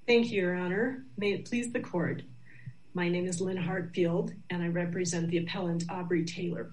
Thank you, Your Honor. May it please the court. My name is Lynn Hartfield, and I represent the appellant Aubrey Taylor.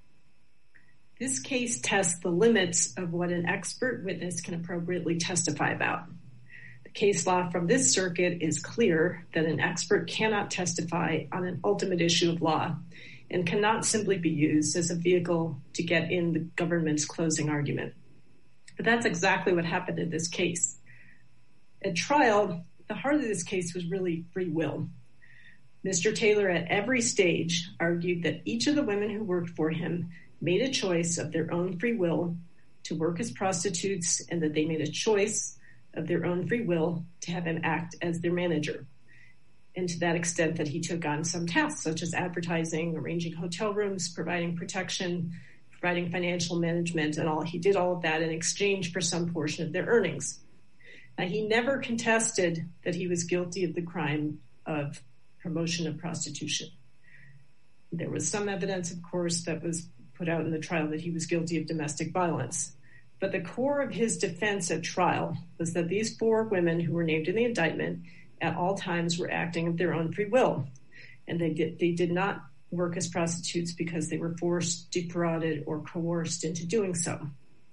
This case tests the limits of what an expert witness can appropriately testify about. The case law from this circuit is clear that an expert cannot testify on an ultimate issue of law and cannot simply be used as a vehicle to get in the government's closing argument. But that's exactly what happened in this case. At trial, the heart of this case was really free will. Mr. Taylor at every stage argued that each of the women who worked for him made a choice of their own free will to work as prostitutes and that they made a choice of their own free will to have him act as their manager. And to that extent that he took on some tasks such as advertising, arranging hotel rooms, providing protection, providing financial management, and all. He did all of that in exchange for some portion of their earnings. Now, he never contested that he was guilty of the crime of promotion of prostitution. There was some evidence, of course, that was put out in the trial that he was guilty of domestic violence. But the core of his defense at trial was that these four women who were named in the indictment at all times were acting of their own free will. And they did not work as prostitutes because they were forced, defrauded, or coerced into doing so.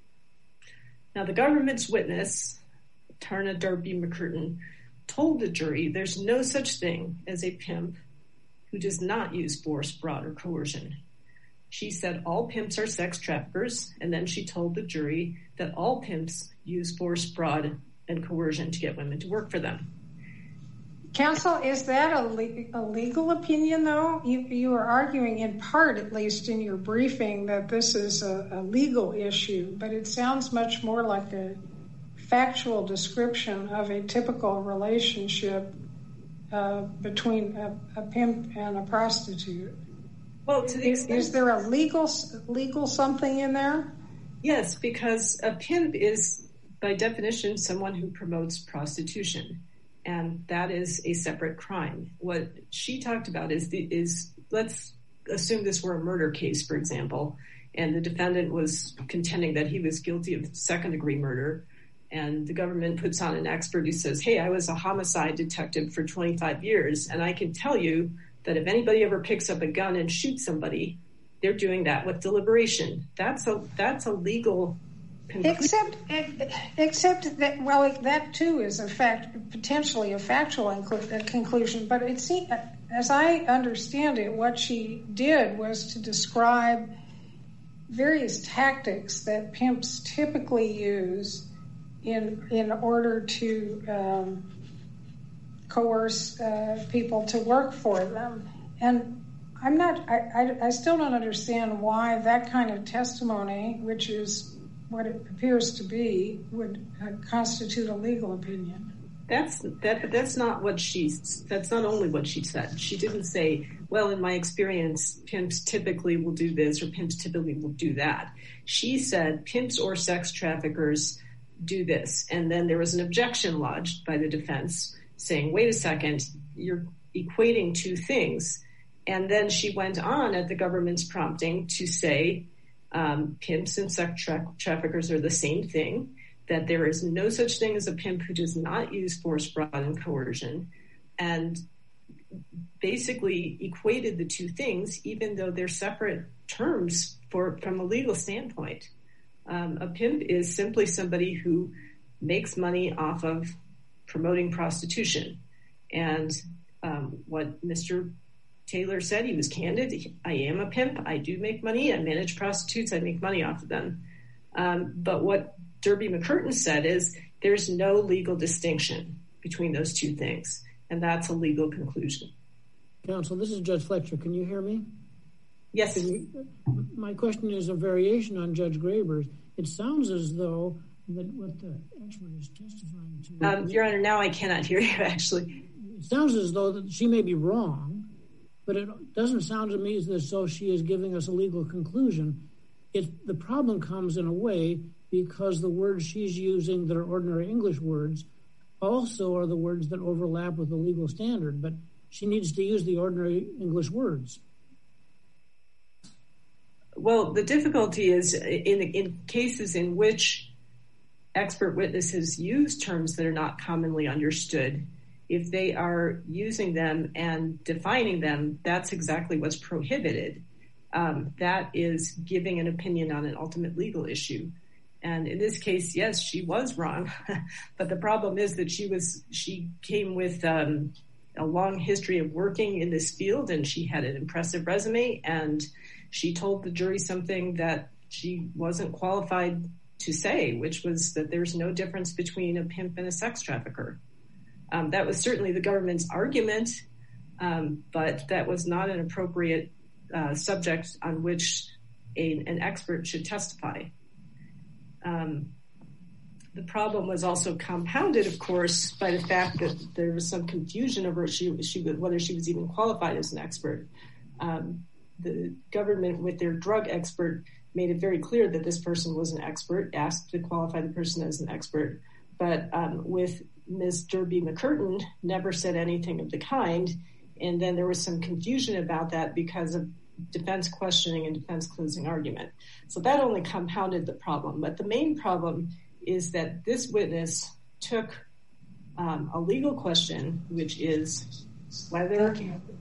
Now, the government's witness, Tarna Darby McCurtain, told the jury there's no such thing as a pimp who does not use force, fraud, or coercion. She said all pimps are sex traffickers, and then she told the jury that all pimps use force, fraud, and coercion to get women to work for them. Counsel, is that a legal opinion, though? You are arguing in part, at least in your briefing, that this is a legal issue, but it sounds much more like a factual description of a typical relationship between a pimp and a prostitute. Well, to the extent, is there a legal something in there? Yes, because a pimp is, by definition, someone who promotes prostitution, and that is a separate crime. What she talked about is let's assume this were a murder case, for example, and the defendant was contending that he was guilty of second-degree murder, and the government puts on an expert who says, hey, I was a homicide detective for 25 years, and I can tell you that if anybody ever picks up a gun and shoots somebody, they're doing that with deliberation. That's a legal conclusion. Except that, well, that too is potentially a factual conclusion, but it seems, as I understand it, what she did was to describe various tactics that pimps typically use in order to coerce people to work for them. And I still don't understand why that kind of testimony, which is what it appears to be, would constitute a legal opinion. That's not only what she said. She didn't say, well, in my experience, pimps typically will do this or pimps typically will do that. She said pimps or sex traffickers do this. And then there was an objection lodged by the defense saying, wait a second, you're equating two things. And then she went on at the government's prompting to say pimps and sex traffickers are the same thing, that there is no such thing as a pimp who does not use force, fraud, and coercion, and basically equated the two things, even though they're separate terms from a legal standpoint. A pimp is simply somebody who makes money off of promoting prostitution. And what Mr. Taylor said, he was candid. I am a pimp. I do make money. I manage prostitutes. I make money off of them. But what Darby McCurtain said is there's no legal distinction between those two things. And that's a legal conclusion. Counsel, this is Judge Fletcher. Can you hear me? Yes. My question is a variation on Judge Graber's. It sounds as though that what the expert is testifying to... Your Honor, now I cannot hear you, actually. It sounds as though that she may be wrong, but it doesn't sound to me as though she is giving us a legal conclusion. The problem comes in a way because the words she's using that are ordinary English words also are the words that overlap with the legal standard, but she needs to use the ordinary English words. Well, the difficulty is in cases in which expert witnesses use terms that are not commonly understood, if they are using them and defining them, that's exactly what's prohibited. That is giving an opinion on an ultimate legal issue. And in this case, yes, she was wrong. But the problem is that she came with a long history of working in this field, and she had an impressive resume, and she told the jury something that she wasn't qualified to say, which was that there's no difference between a pimp and a sex trafficker. That was certainly the government's argument, but that was not an appropriate subject on which an expert should testify. The problem was also compounded, of course, by the fact that there was some confusion over whether she was even qualified as an expert. The government, with their drug expert, made it very clear that this person was an expert, asked to qualify the person as an expert. But with Ms. Derby McCurtain, never said anything of the kind. And then there was some confusion about that because of defense questioning and defense closing argument. So that only compounded the problem. But the main problem is that this witness took a legal question, which is whether...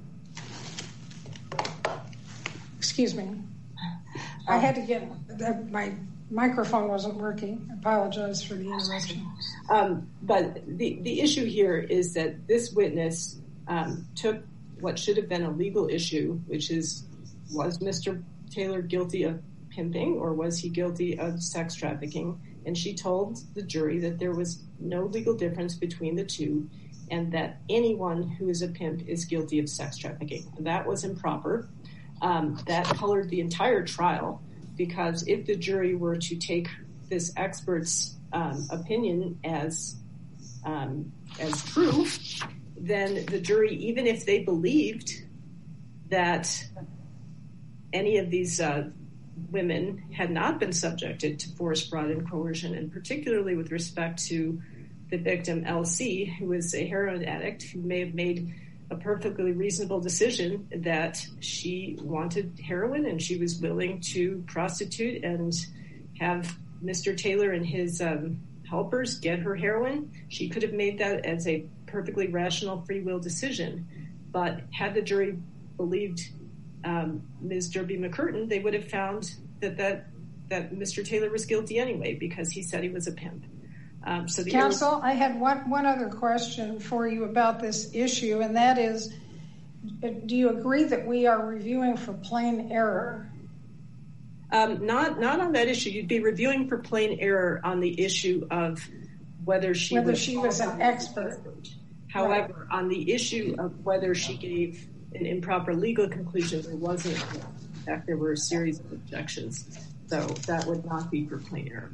Excuse me. I had to get... my microphone wasn't working. I apologize for the interruption. But the issue here is that this witness took what should have been a legal issue, which is, was Mr. Taylor guilty of pimping or was he guilty of sex trafficking? And she told the jury that there was no legal difference between the two and that anyone who is a pimp is guilty of sex trafficking. That was improper. That colored the entire trial, because if the jury were to take this expert's opinion as true, then the jury, even if they believed that any of these women had not been subjected to forced fraud and coercion, and particularly with respect to the victim, LC, who was a heroin addict who may have made a perfectly reasonable decision that she wanted heroin and she was willing to prostitute and have Mr. Taylor and his helpers get her heroin. She could have made that as a perfectly rational free will decision. But had the jury believed Ms. Derby McCurtain, they would have found that Mr. Taylor was guilty anyway because he said he was a pimp. Counsel, I had one other question for you about this issue, and that is, do you agree that we are reviewing for plain error? Not on that issue. You'd be reviewing for plain error on the issue of whether she was an expert. However, on the issue of whether she gave an improper legal conclusion, there wasn't. In fact, there were a series of objections, so that would not be for plain error.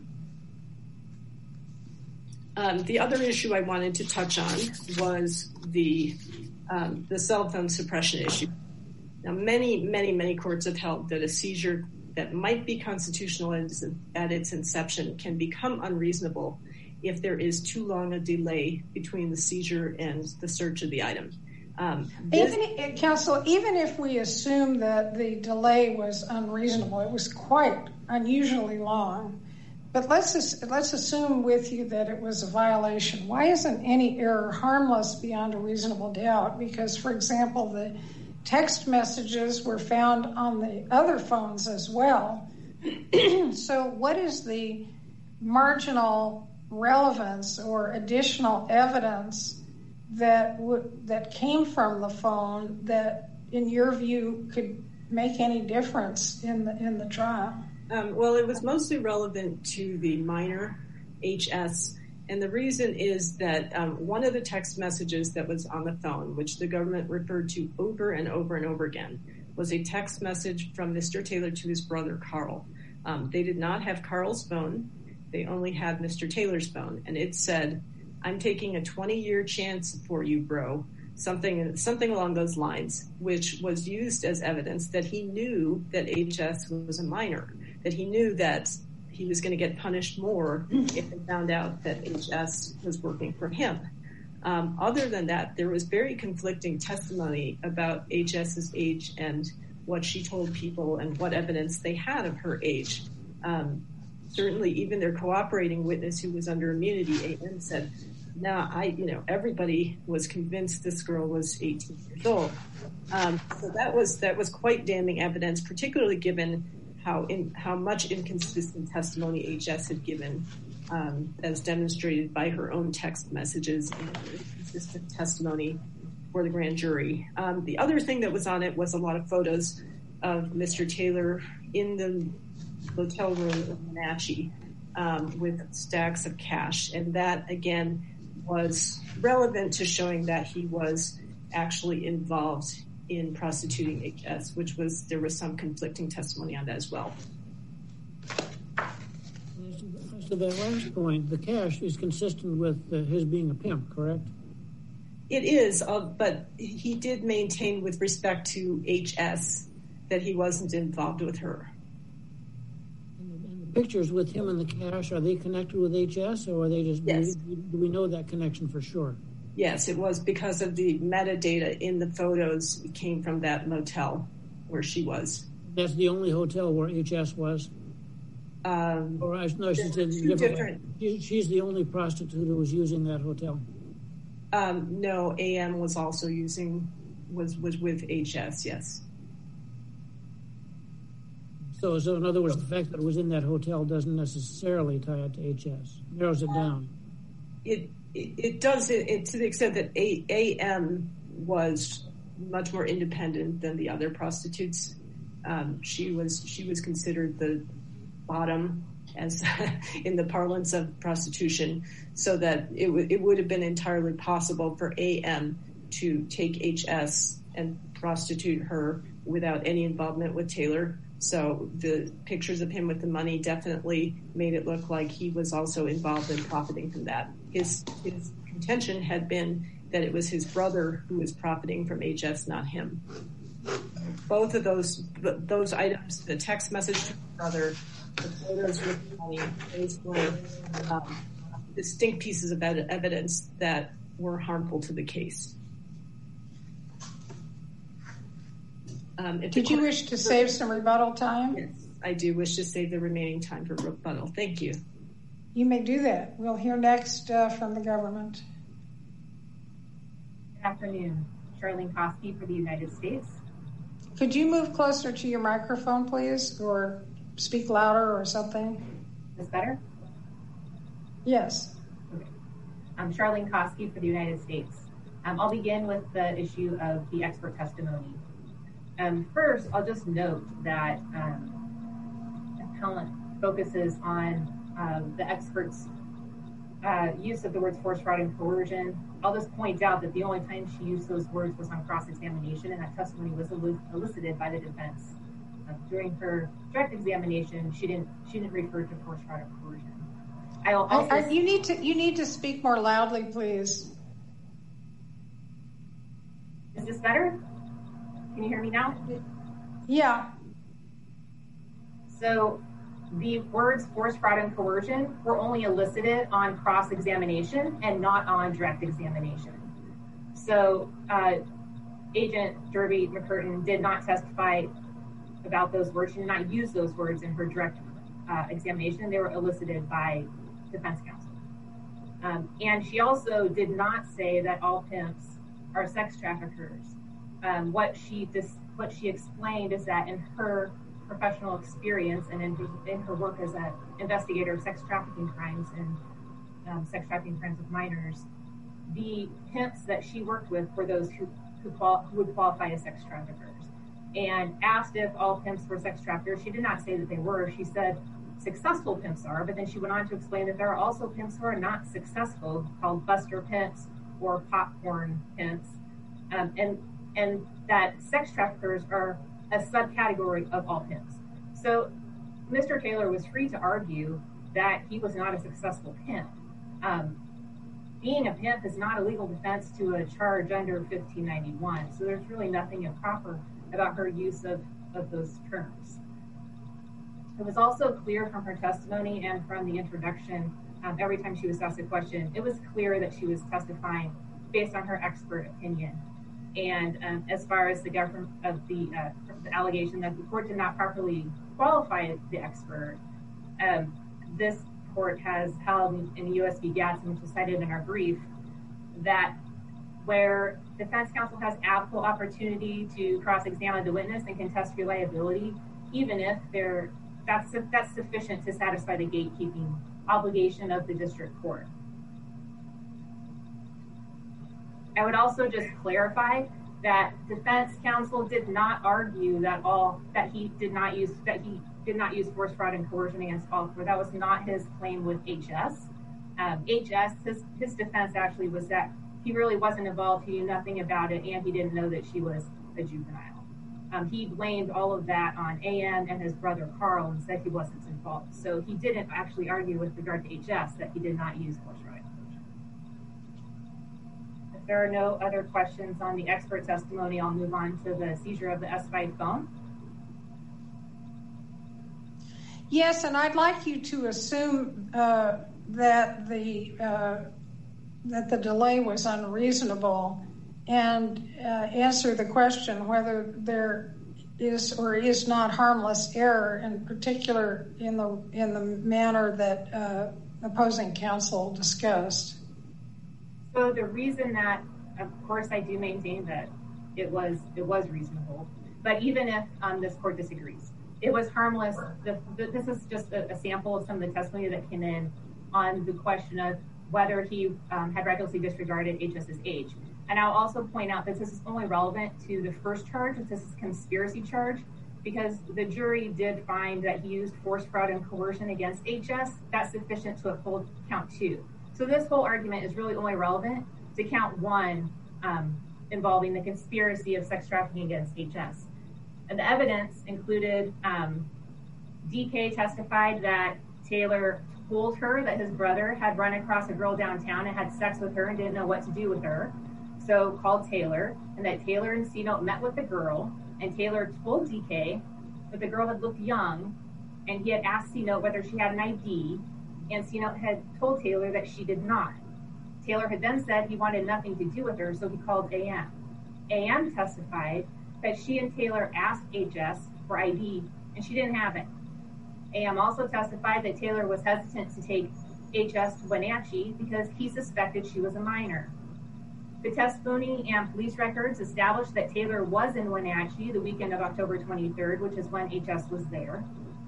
The other issue I wanted to touch on was the cell phone suppression issue. Now, many courts have held that a seizure that might be constitutional at its inception can become unreasonable if there is too long a delay between the seizure and the search of the item. Counsel, even if we assume that the delay was unreasonable, it was quite unusually long. But let's assume with you that it was a violation. Why isn't any error harmless beyond a reasonable doubt? Because, for example, the text messages were found on the other phones as well. So what is the marginal relevance or additional evidence that came from the phone that, in your view, could make any difference in the trial? Well, it was mostly relevant to the minor, HS, and the reason is that one of the text messages that was on the phone, which the government referred to over and over and over again, was a text message from Mr. Taylor to his brother, Carl. They did not have Carl's phone. They only had Mr. Taylor's phone, and it said, "I'm taking a 20-year chance for you, bro," something along those lines, which was used as evidence that he knew that HS was a minor, that he knew that he was going to get punished more if they found out that HS was working for him. Other than that, there was very conflicting testimony about HS's age and what she told people and what evidence they had of her age. Certainly, even their cooperating witness who was under immunity, AN, said Now, everybody was convinced this girl was 18 years old. So that was quite damning evidence, particularly given how much inconsistent testimony HS had given, as demonstrated by her own text messages and inconsistent testimony for the grand jury. The other thing that was on it was a lot of photos of Mr. Taylor in the hotel room in Wenatchee with stacks of cash. And that, again, was relevant to showing that he was actually involved in prostituting HS, there was some conflicting testimony on that as well. To that last point, the cash is consistent with his being a pimp, correct? It is, but he did maintain with respect to HS that he wasn't involved with her. And the pictures with him and the cash, are they connected with HS, or are they just... Yes. Do we know that connection for sure? Yes, it was because of the metadata in the photos. It came from that motel where she was. That's the only hotel where HS was? She's the only prostitute who was using that hotel. No, AM was also was with HS, yes. So in other words, the fact that it was in that hotel doesn't necessarily tie it to HS. Narrows it down. It does it to the extent that AM was much more independent than the other prostitutes. She was considered the bottom, as in the parlance of prostitution, so that it would have been entirely possible for AM to take HS and prostitute her without any involvement with Taylor. So the pictures of him with the money definitely made it look like he was also involved in profiting from that. His contention had been that it was his brother who was profiting from HS, not him. Both of those items, the text message to his brother, the photos with the money, those were distinct pieces of evidence that were harmful to the case. Did you wish to save some rebuttal time? Yes, I do wish to save the remaining time for rebuttal. Thank you. You may do that. We'll hear next from the government. Good afternoon. Charlene Kosky for the United States. Could you move closer to your microphone, please, or speak louder or something? Is this better? Yes. Okay. I'm Charlene Kosky for the United States. I'll begin with the issue of the expert testimony. First, I'll just note that appellant focuses on the expert's use of the words force, fraud, and coercion. I'll just point out that the only time she used those words was on cross-examination, and that testimony was elicited by the defense. During her direct examination, she didn't refer to force, fraud, or coercion. You need to speak more loudly, please. Is this better? Can you hear me now? Yeah. So the words force, fraud, and coercion were only elicited on cross-examination and not on direct examination. So Agent Derby McCurtain did not testify about those words. She did not use those words in her direct examination. They were elicited by defense counsel. And she also did not say that all pimps are sex traffickers. What she explained is that in her professional experience and in her work as an investigator of sex trafficking crimes and sex trafficking crimes of minors, the pimps that she worked with were those who would qualify as sex traffickers. And asked if all pimps were sex traffickers, she did not say that they were. She said successful pimps are, but then she went on to explain that there are also pimps who are not successful, called buster pimps or popcorn pimps, and that sex traffickers are a subcategory of all pimps. So Mr. Taylor was free to argue that he was not a successful pimp. Being a pimp is not a legal defense to a charge under 1591, so there's really nothing improper about her use of those terms. It was also clear from her testimony and from the introduction, every time she was asked a question, it was clear that she was testifying based on her expert opinion. And as far as the government of the allegation that the court did not properly qualify the expert, this court has held in the U.S. v. Gadsden, which is cited in our brief, that where defense counsel has ample opportunity to cross-examine the witness and contest reliability, even if that's sufficient to satisfy the gatekeeping obligation of the district court. I would also just clarify that defense counsel did not argue that he did not use force, fraud, and coercion against all four. That was not his claim with HS. His defense actually was that he really wasn't involved, he knew nothing about it, and he didn't know that she was a juvenile. He blamed all of that on AM and his brother Carl and said he wasn't involved. So he didn't actually argue with regard to HS that he did not use force, fraud, and coercion. If there are no other questions on the expert testimony, I'll move on to the seizure of the S5 phone. Yes, and I'd like you to assume that the delay was unreasonable and answer the question whether there is or is not harmless error, in particular in the manner that opposing counsel discussed. So the reason that, of course, I do maintain that it was reasonable, but even if this court disagrees, it was harmless. This is just a sample of some of the testimony that came in on the question of whether he had recklessly disregarded HS's age. And I'll also point out that this is only relevant to the first charge, this is conspiracy charge, because the jury did find that he used force, fraud, and coercion against HS. That's sufficient to uphold count 2. So this whole argument is really only relevant to count 1 involving the conspiracy of sex trafficking against HS. And the evidence included DK testified that Taylor told her that his brother had run across a girl downtown and had sex with her and didn't know what to do with her. So called Taylor, and that Taylor and C-Note met with the girl, and Taylor told DK that the girl had looked young, and he had asked C-Note whether she had an ID, and C-Note had told Taylor that she did not. Taylor had then said he wanted nothing to do with her, so he called AM. AM testified that she and Taylor asked HS for ID, and she didn't have it. AM also testified that Taylor was hesitant to take HS to Wenatchee because he suspected she was a minor. The testimony and police records established that Taylor was in Wenatchee the weekend of October 23rd, which is when HS was there.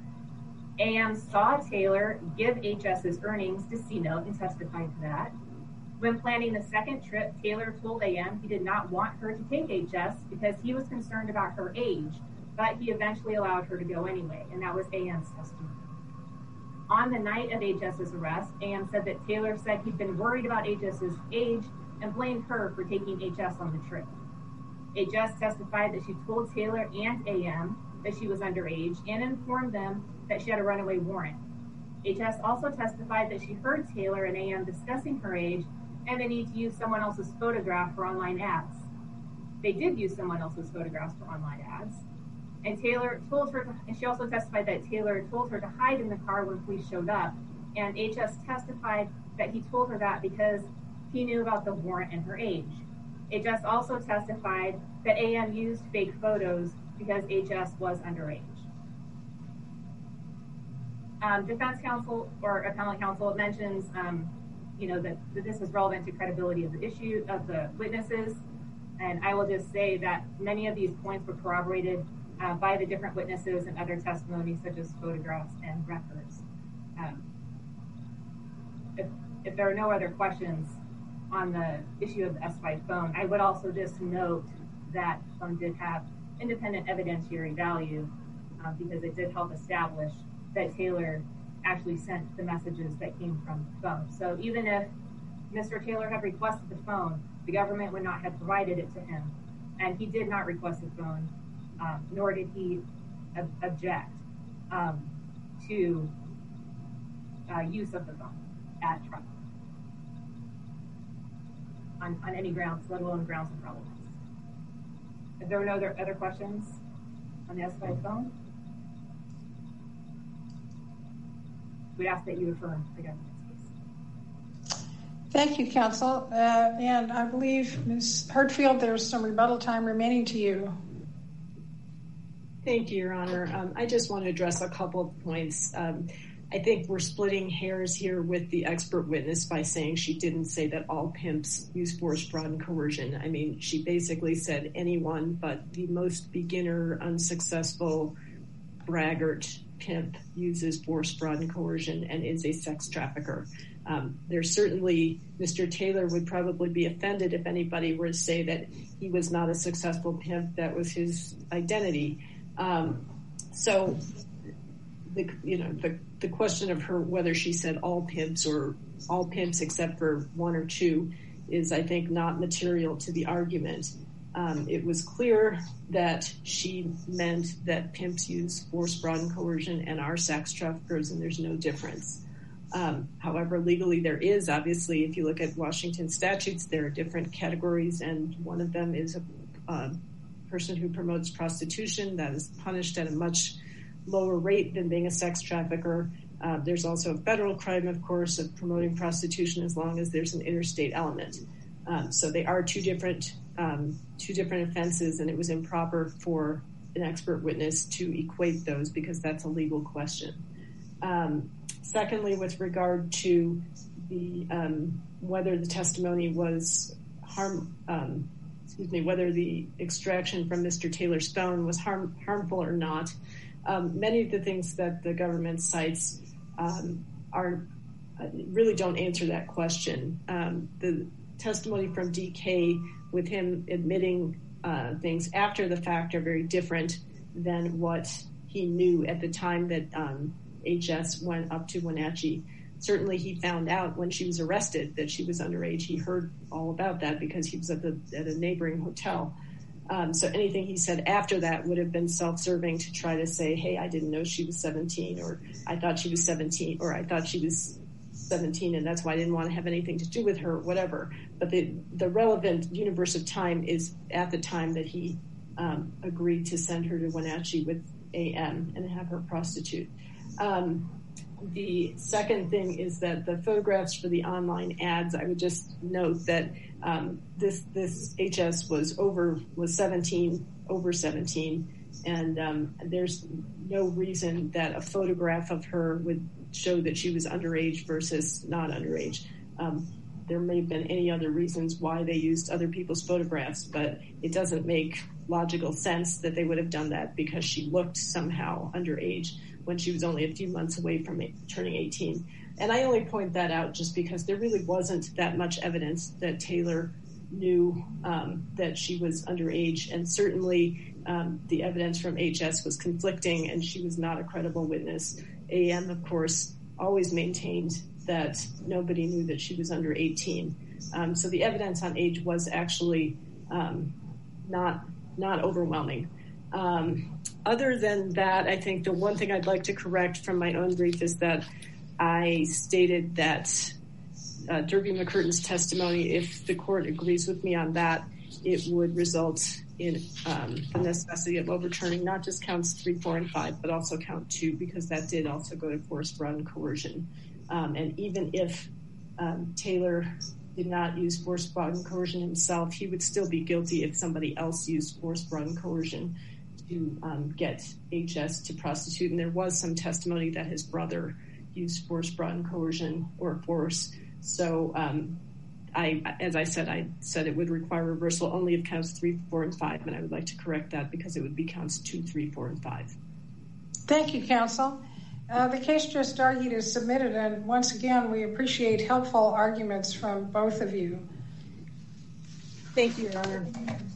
AM saw Taylor give HS's earnings to C-Note and testified to that. When planning the second trip, Taylor told AM he did not want her to take HS because he was concerned about her age, but he eventually allowed her to go anyway, and that was AM's testimony. On the night of HS's arrest, AM said that Taylor said he'd been worried about HS's age and blamed her for taking HS on the trip. HS testified that she told Taylor and AM that she was underage and informed them that she had a runaway warrant. HS also testified that she heard Taylor and AM discussing her age and the need to use someone else's photograph for online ads. They did use someone else's photographs for online ads. And Taylor told her, and she also testified that Taylor told her to hide in the car when police showed up. And HS testified that he told her that because he knew about the warrant and her age. HS also testified that AM used fake photos because HS was underage. Defense counsel or appellate counsel mentions, that this is relevant to credibility of the issue of the witnesses. And I will just say that many of these points were corroborated by the different witnesses and other testimonies, such as photographs and records. If there are no other questions on the issue of the S5 phone, I would also just note that phone did have independent evidentiary value because it did help establish that Taylor actually sent the messages that came from the phone. So even if Mr. Taylor had requested the phone, the government would not have provided it to him. And he did not request the phone, nor did he object to use of the phone at trial on any grounds, let alone grounds of relevance. If there are no other questions on the S5 phone, we ask that you affirm the government's case. Thank you, counsel. And I believe, Ms. Hartfield, there's some rebuttal time remaining to you. Thank you, Your Honor. I just want to address a couple of points. I think we're splitting hairs here with the expert witness by saying she didn't say that all pimps use force, fraud, and coercion. I mean, she basically said anyone but the most beginner, unsuccessful, braggart pimp uses force, fraud, and coercion and is a sex trafficker. There's certainly, Mr. Taylor would probably be offended if anybody were to say that he was not a successful pimp, that was his identity. So the question of her, whether she said all pimps or all pimps except for one or two, is, I think, not material to the argument. It was clear that she meant that pimps use force, fraud, and coercion and are sex traffickers, and there's no difference. However, legally there is, obviously, if you look at Washington statutes, there are different categories, and one of them is a person who promotes prostitution that is punished at a much lower rate than being a sex trafficker. There's also a federal crime, of course, of promoting prostitution as long as there's an interstate element. So they are two different offenses, and it was improper for an expert witness to equate those because that's a legal question. Secondly, with regard to the whether the testimony was whether the extraction from Mr. Taylor's phone was harmful or not, many of the things that the government cites really don't answer that question. The testimony from DK with him admitting things after the fact are very different than what he knew at the time that HS went up to Wenatchee. Certainly he found out when she was arrested that she was underage. He heard all about that because he was at a neighboring hotel. So anything he said after that would have been self-serving to try to say, hey, I didn't know she was 17, or I thought she was 17, or I thought she was 17 and that's why I didn't want to have anything to do with her, whatever. But the relevant universe of time is at the time that he agreed to send her to Wenatchee with AM and have her prostitute. The second thing is that the photographs for the online ads, I would just note that this HS was over 17, and there's no reason that a photograph of her would show that she was underage versus not underage. There may have been any other reasons why they used other people's photographs, but it doesn't make logical sense that they would have done that because she looked somehow underage when she was only a few months away from turning 18. And I only point that out just because there really wasn't that much evidence that Taylor knew that she was underage. And certainly the evidence from HS was conflicting and she was not a credible witness. AM, of course, always maintained that nobody knew that she was under 18. So the evidence on age was actually not overwhelming. Other than that, I think the one thing I'd like to correct from my own brief is that I stated that Derby McCurtain's testimony, if the court agrees with me on that, it would result in the necessity of overturning not just counts 3, 4, and 5, but also count 2, because that did also go to force, fraud, and coercion. And even if Taylor did not use force, fraud, and coercion himself, he would still be guilty if somebody else used force, fraud, and coercion to get HS to prostitute. And there was some testimony that his brother used force, fraud, and coercion or force. So as I said it would require reversal only of counts 3, 4, and 5, and I would like to correct that because it would be counts 2, 3, 4, and 5. Thank you, counsel. The case just argued is submitted, and once again, we appreciate helpful arguments from both of you. Thank you, Your Honor.